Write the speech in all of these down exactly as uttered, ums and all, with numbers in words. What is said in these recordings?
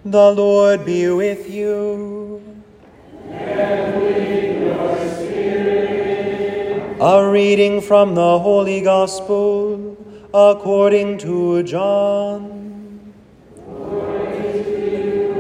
The Lord be with you. And with your spirit. A reading from the Holy Gospel according to John. Glory to you,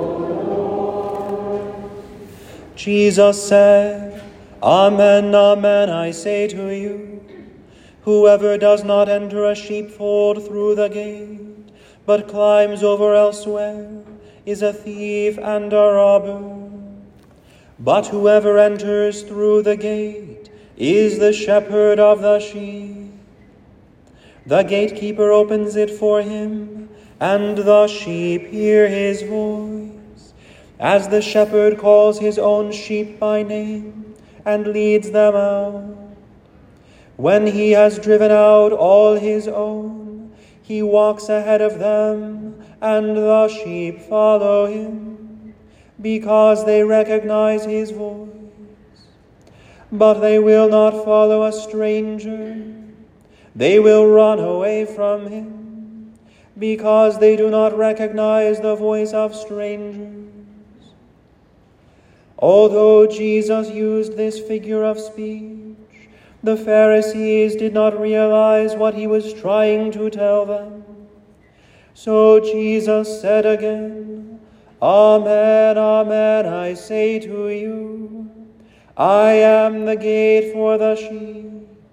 O Lord. Jesus said, Amen, amen, I say to you, whoever does not enter a sheepfold through the gate, but climbs over elsewhere, is a thief and a robber. But whoever enters through the gate is the shepherd of the sheep. The gatekeeper opens it for him, and the sheep hear his voice, as the shepherd calls his own sheep by name and leads them out. When he has driven out all his own, he walks ahead of them, and the sheep follow him, because they recognize his voice. But they will not follow a stranger. They will run away from him, because they do not recognize the voice of strangers. Although Jesus used this figure of speech, the Pharisees did not realize what he was trying to tell them. So Jesus said again, Amen, amen, I say to you, I am the gate for the sheep.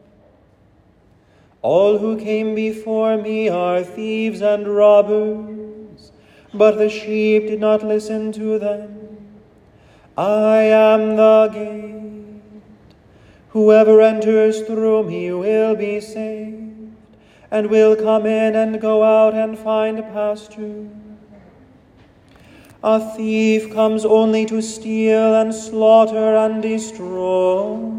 All who came before me are thieves and robbers, but the sheep did not listen to them. I am the gate. Whoever enters through me will be saved, and will come in and go out and find pasture. A thief comes only to steal and slaughter and destroy.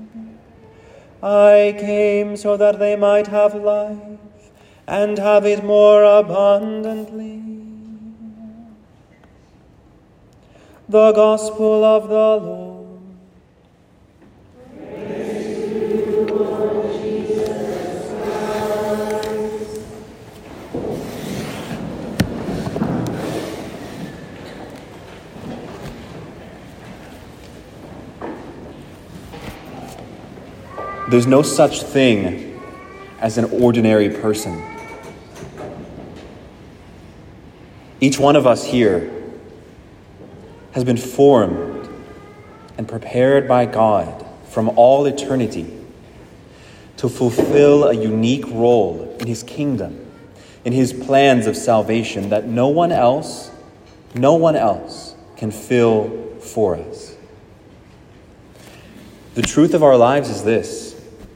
I came so that they might have life, and have it more abundantly. The Gospel of the Lord. There's no such thing as an ordinary person. Each one of us here has been formed and prepared by God from all eternity to fulfill a unique role in his kingdom, in his plans of salvation that no one else, no one else can fill for us. The truth of our lives is this.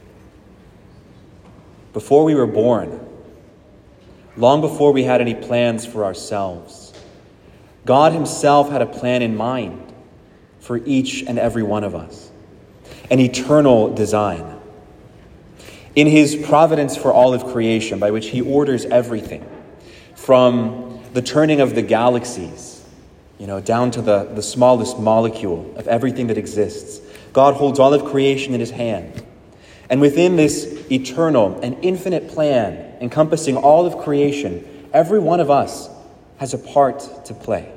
Before we were born, long before we had any plans for ourselves, God himself had a plan in mind for each and every one of us, an eternal design. In his providence for all of creation, by which he orders everything, from the turning of the galaxies, you know, down to the, the smallest molecule of everything that exists, God holds all of creation in his hand. And within this eternal and infinite plan encompassing all of creation, every one of us has a part to play.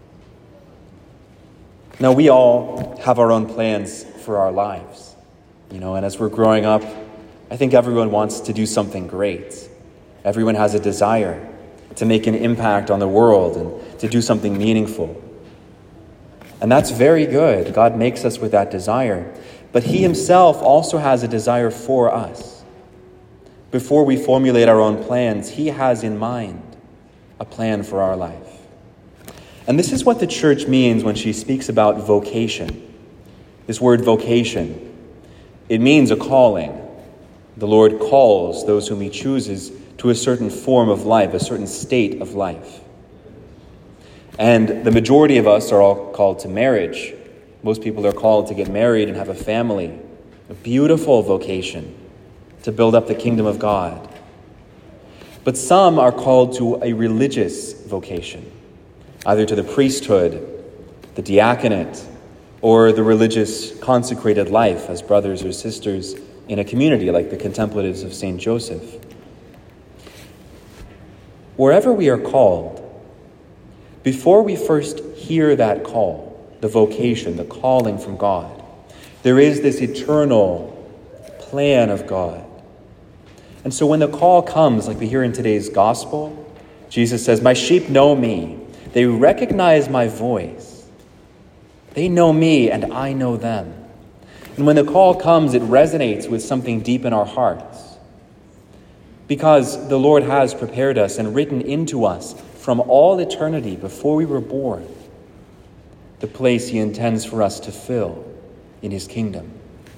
Now, we all have our own plans for our lives, you know, and as we're growing up, I think everyone wants to do something great. Everyone has a desire to make an impact on the world and to do something meaningful. And that's very good. God makes us with that desire. But he himself also has a desire for us. Before we formulate our own plans, he has in mind a plan for our life. And this is what the church means when she speaks about vocation. This word vocation, it means a calling. The Lord calls those whom he chooses to a certain form of life, a certain state of life. And the majority of us are all called to marriage. Most people are called to get married and have a family. A beautiful vocation to build up the kingdom of God. But some are called to a religious vocation, either to the priesthood, the diaconate, or the religious consecrated life as brothers or sisters in a community like the Contemplatives of Saint Joseph. Wherever we are called, before we first hear that call, the vocation, the calling from God, there is this eternal plan of God. And so when the call comes, like we hear in today's gospel, Jesus says, "My sheep know me. They recognize my voice. They know me and I know them." And when the call comes, it resonates with something deep in our hearts. Because the Lord has prepared us and written into us from all eternity before we were born the place he intends for us to fill in his kingdom.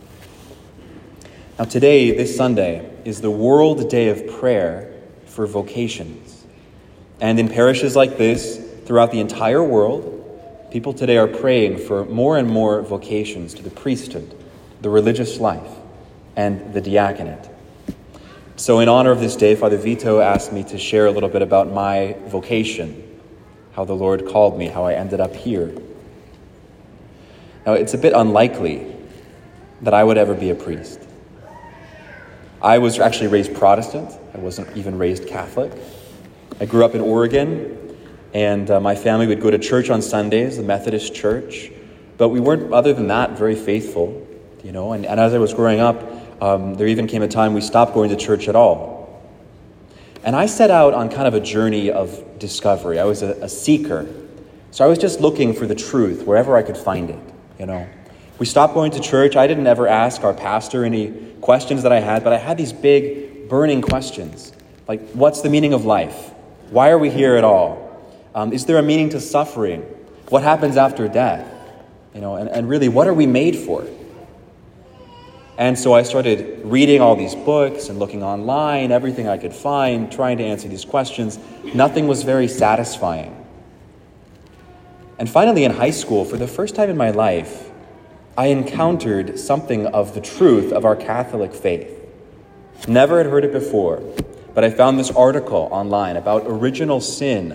Now today, this Sunday, is the World Day of Prayer for vocations. And in parishes like this, throughout the entire world, people today are praying for more and more vocations to the priesthood, the religious life, and the diaconate. So in honor of this day, Father Vito asked me to share a little bit about my vocation, how the Lord called me, how I ended up here. Now, it's a bit unlikely that I would ever be a priest. I was actually raised Protestant. I wasn't even raised Catholic. I grew up in Oregon, and uh, my family would go to church on Sundays, the Methodist church, but we weren't, other than that, very faithful, you know, and, and as I was growing up, Um, there even came a time we stopped going to church at all. And I set out on kind of a journey of discovery. I was a, a seeker. So I was just looking for the truth wherever I could find it, you know. We stopped going to church. I didn't ever ask our pastor any questions that I had, but I had these big burning questions. Like, what's the meaning of life? Why are we here at all? Um, is there a meaning to suffering? What happens after death? You know, and, and really, what are we made for? And so I started reading all these books and looking online, everything I could find, trying to answer these questions. Nothing was very satisfying. And finally, in high school, for the first time in my life, I encountered something of the truth of our Catholic faith. Never had heard it before, but I found this article online about original sin.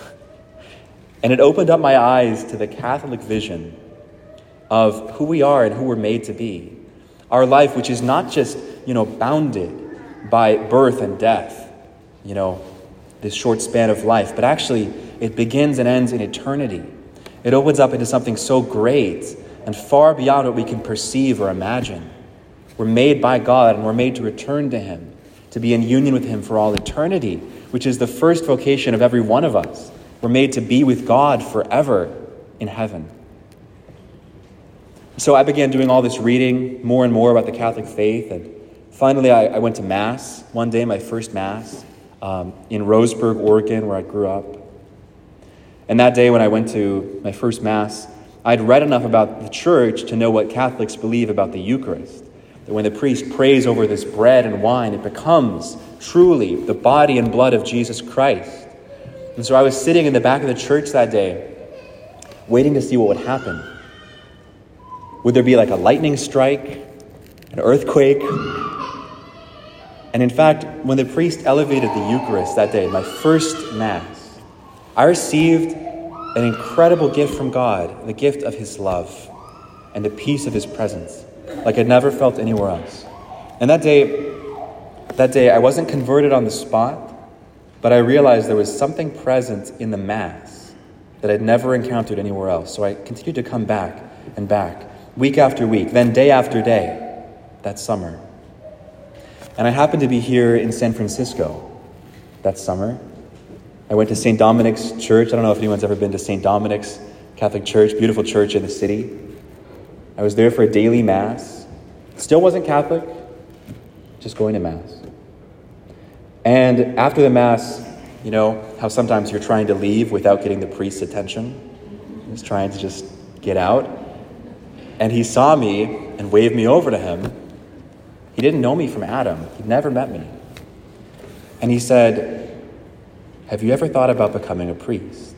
And it opened up my eyes to the Catholic vision of who we are and who we're made to be. Our life, which is not just, you know, bounded by birth and death, you know, this short span of life, but actually it begins and ends in eternity. It opens up into something so great and far beyond what we can perceive or imagine. We're made by God and we're made to return to him, to be in union with him for all eternity, which is the first vocation of every one of us. We're made to be with God forever in heaven. So I began doing all this reading, more and more about the Catholic faith, and finally I, I went to Mass one day, my first Mass, um, in Roseburg, Oregon, where I grew up. And that day when I went to my first Mass, I'd read enough about the Church to know what Catholics believe about the Eucharist, that when the priest prays over this bread and wine, it becomes truly the body and blood of Jesus Christ. And so I was sitting in the back of the church that day, waiting to see what would happen. Would there be like a lightning strike, an earthquake? And in fact, when the priest elevated the Eucharist that day, my first Mass, I received an incredible gift from God, the gift of his love and the peace of his presence, like I'd never felt anywhere else. And that day, that day I wasn't converted on the spot, but I realized there was something present in the Mass that I'd never encountered anywhere else. So I continued to come back and back, week after week, then day after day, that summer. And I happened to be here in San Francisco that summer. I went to Saint Dominic's Church. I don't know if anyone's ever been to Saint Dominic's Catholic Church, beautiful church in the city. I was there for a daily Mass. Still wasn't Catholic, just going to Mass. And after the Mass, you know, how sometimes you're trying to leave without getting the priest's attention. Just trying to just get out. And he saw me and waved me over to him. He didn't know me from Adam. He'd never met me. And he said, "Have you ever thought about becoming a priest?"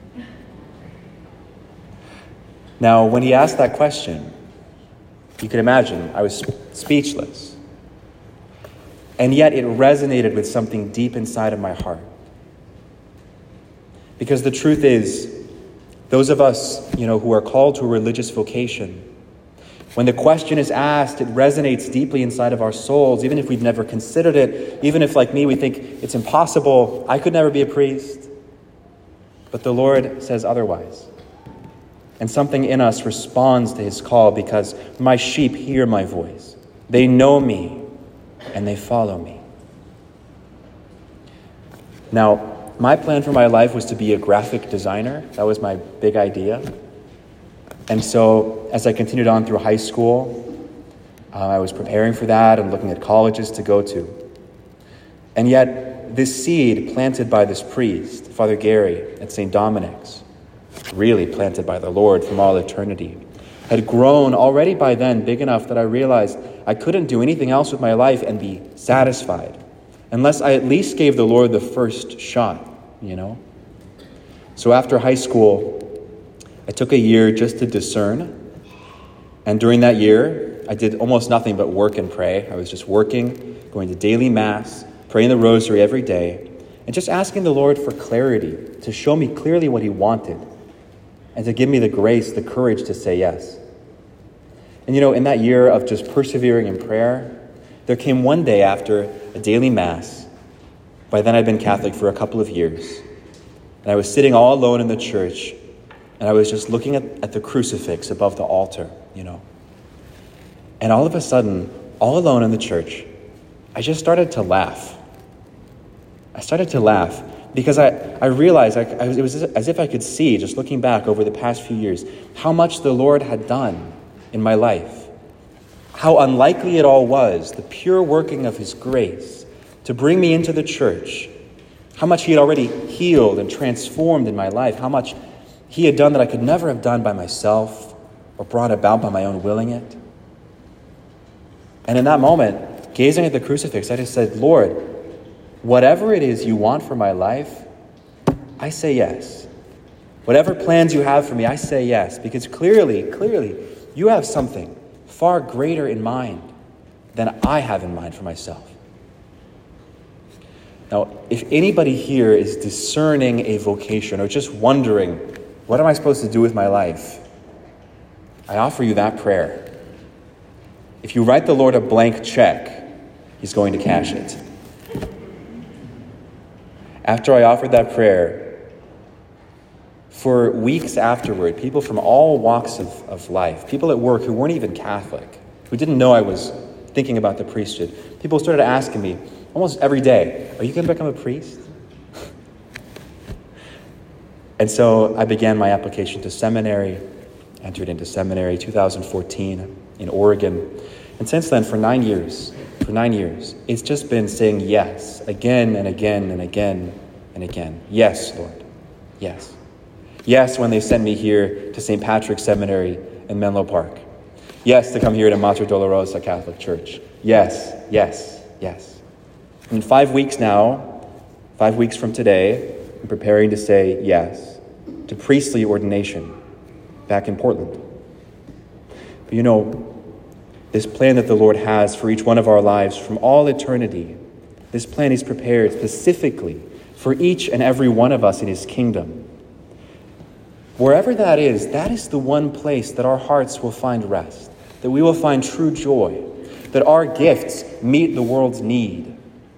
Now, when he asked that question, you can imagine I was speechless. And yet it resonated with something deep inside of my heart. Because the truth is, those of us, you know, who are called to a religious vocation, when the question is asked, it resonates deeply inside of our souls, even if we've never considered it, even if, like me, we think it's impossible, I could never be a priest. But the Lord says otherwise. And something in us responds to his call because my sheep hear my voice. They know me and they follow me. Now, my plan for my life was to be a graphic designer. That was my big idea. And so as I continued on through high school, uh, I was preparing for that and looking at colleges to go to. And yet, this seed planted by this priest, Father Gary at Saint Dominic's, really planted by the Lord from all eternity, had grown already by then big enough that I realized I couldn't do anything else with my life and be satisfied unless I at least gave the Lord the first shot, you know? So after high school, I took a year just to discern. And during that year, I did almost nothing but work and pray. I was just working, going to daily mass, praying the rosary every day, and just asking the Lord for clarity, to show me clearly what he wanted, and to give me the grace, the courage to say yes. And you know, in that year of just persevering in prayer, there came one day after a daily mass. By then I'd been Catholic for a couple of years. And I was sitting all alone in the church, and I was just looking at, at the crucifix above the altar, you know. And all of a sudden, all alone in the church, I just started to laugh. I started to laugh because I, I realized I, I was, it was as if I could see, just looking back over the past few years, how much the Lord had done in my life. How unlikely it all was, the pure working of his grace to bring me into the church. How much he had already healed and transformed in my life. How much he had done that I could never have done by myself or brought about by my own willing it. And in that moment, gazing at the crucifix, I just said, Lord, whatever it is you want for my life, I say yes. Whatever plans you have for me, I say yes. Because clearly, clearly, you have something far greater in mind than I have in mind for myself. Now, if anybody here is discerning a vocation or just wondering, what am I supposed to do with my life? I offer you that prayer. If you write the Lord a blank check, he's going to cash it. After I offered that prayer, for weeks afterward, people from all walks of, of life, people at work who weren't even Catholic, who didn't know I was thinking about the priesthood, people started asking me almost every day, are you going to become a priest? And so I began my application to seminary, entered into seminary two thousand fourteen in Oregon. And since then, for nine years, for nine years, it's just been saying yes, again and again and again and again. Yes, Lord, yes. Yes, when they sent me here to Saint Patrick's Seminary in Menlo Park. Yes, to come here to Mater Dolorosa Catholic Church. Yes, yes, yes. In five weeks now, five weeks from today, I'm preparing to say yes to priestly ordination back in Portland. But you know, this plan that the Lord has for each one of our lives from all eternity, this plan He's prepared specifically for each and every one of us in His kingdom. Wherever that is, that is the one place that our hearts will find rest, that we will find true joy, that our gifts meet the world's need.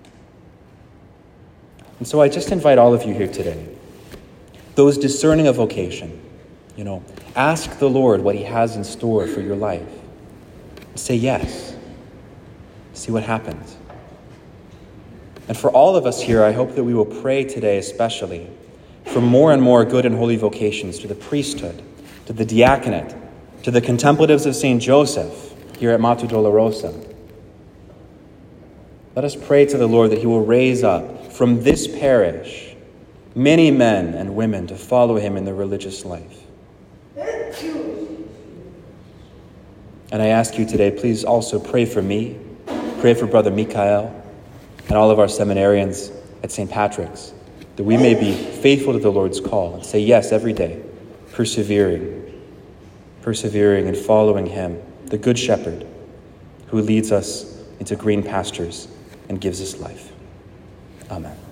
And so I just invite all of you here today, those discerning a vocation, you know, ask the Lord what He has in store for your life. Say yes. See what happens. And for all of us here, I hope that we will pray today especially for more and more good and holy vocations to the priesthood, to the diaconate, to the contemplatives of Saint Joseph here at Mater Dolorosa. Let us pray to the Lord that He will raise up from this parish many men and women to follow Him in their religious life. And I ask you today, please also pray for me, pray for Brother Mikhail, and all of our seminarians at Saint Patrick's, that we may be faithful to the Lord's call and say yes every day, persevering, persevering and following Him, the Good Shepherd, who leads us into green pastures and gives us life. Amen.